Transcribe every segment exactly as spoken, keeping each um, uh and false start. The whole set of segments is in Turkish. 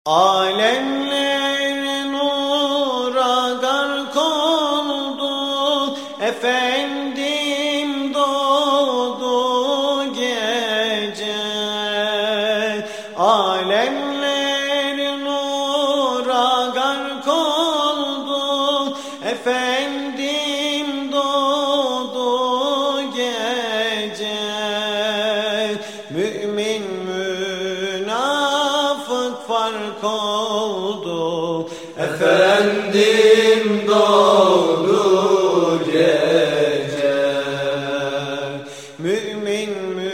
Alemler nura gark oldu, Efendim doğdu gece. Alemler nura gark oldu, Efendim doğdu gece. Mümin münafık fark oldu, Efendim doğdu gece. Mümin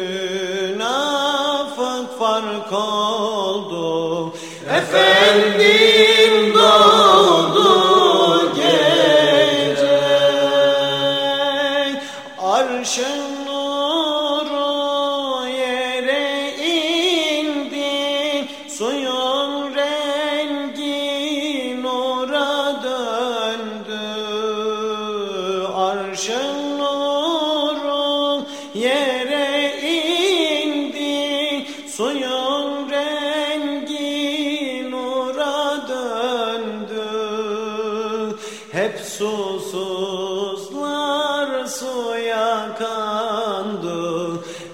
münafık fark oldu, Efendim doğdu gece. Arşın nuru yere indi, suyun rengi nura döndü. Arşın nuru yere indi, suyun rengi nura döndü. Hep susuzlar suya kandı,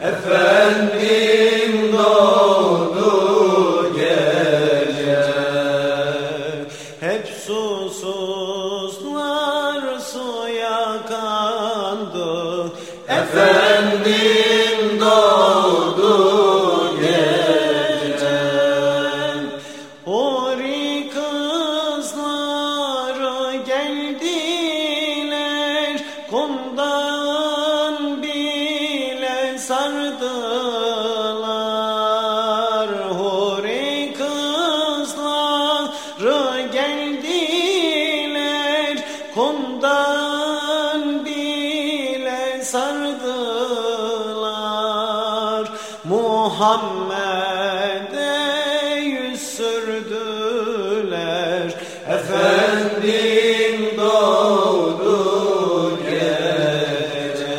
Efendim doğdu gece. hep susuzlar suya kandı, Efendim doğdu gece. Huri kızları geldiler, kumdan bile sardılar. Huri kızları geldiler, kumdan bile sardılar. Muhammed'e yüz sürdüler, Efendim doğdu gece.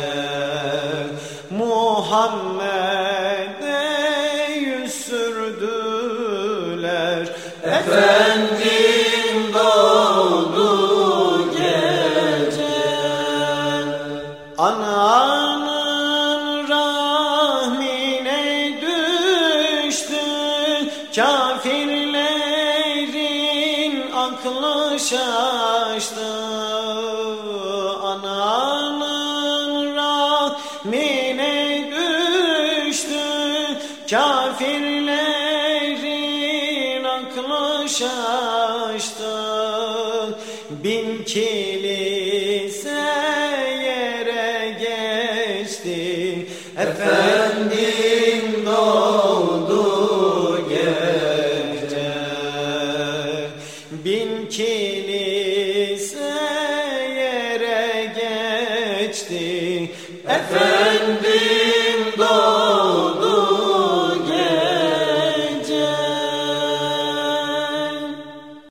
Muhammed'e yüz sürdüler, Efendim doğdu gece. Ananın rahmine düştü, kafirlerin aklı şaştı. Ananın rahmine düştü, kafirlerin aklı şaştı. Bin kilise yere geçti, Efendim doğdu gece. bin kilise yere geçti, Efendim